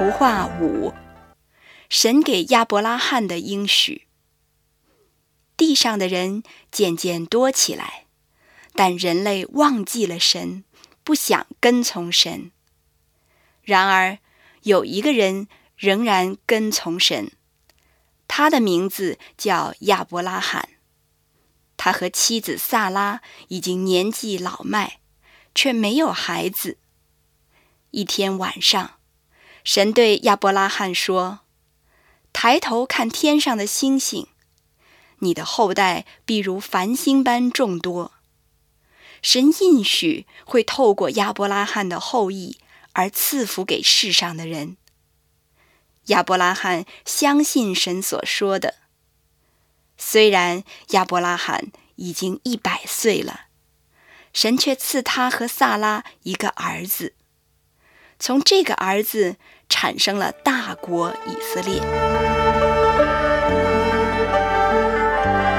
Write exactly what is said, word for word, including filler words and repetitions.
图画五，神给亚伯拉罕的应许。地上的人渐渐多起来，但人类忘记了神，不想跟从神。然而有一个人仍然跟从神，他的名字叫亚伯拉罕。他和妻子萨拉已经年纪老迈，却没有孩子。一天晚上，神对亚伯拉罕说：抬头看天上的星星，你的后代必如繁星般众多。神应许会透过亚伯拉罕的后裔而赐福给世上的人。亚伯拉罕相信神所说的。虽然亚伯拉罕已经一百岁了，神却赐他和萨拉一个儿子。从这个儿子产生了大国以色列。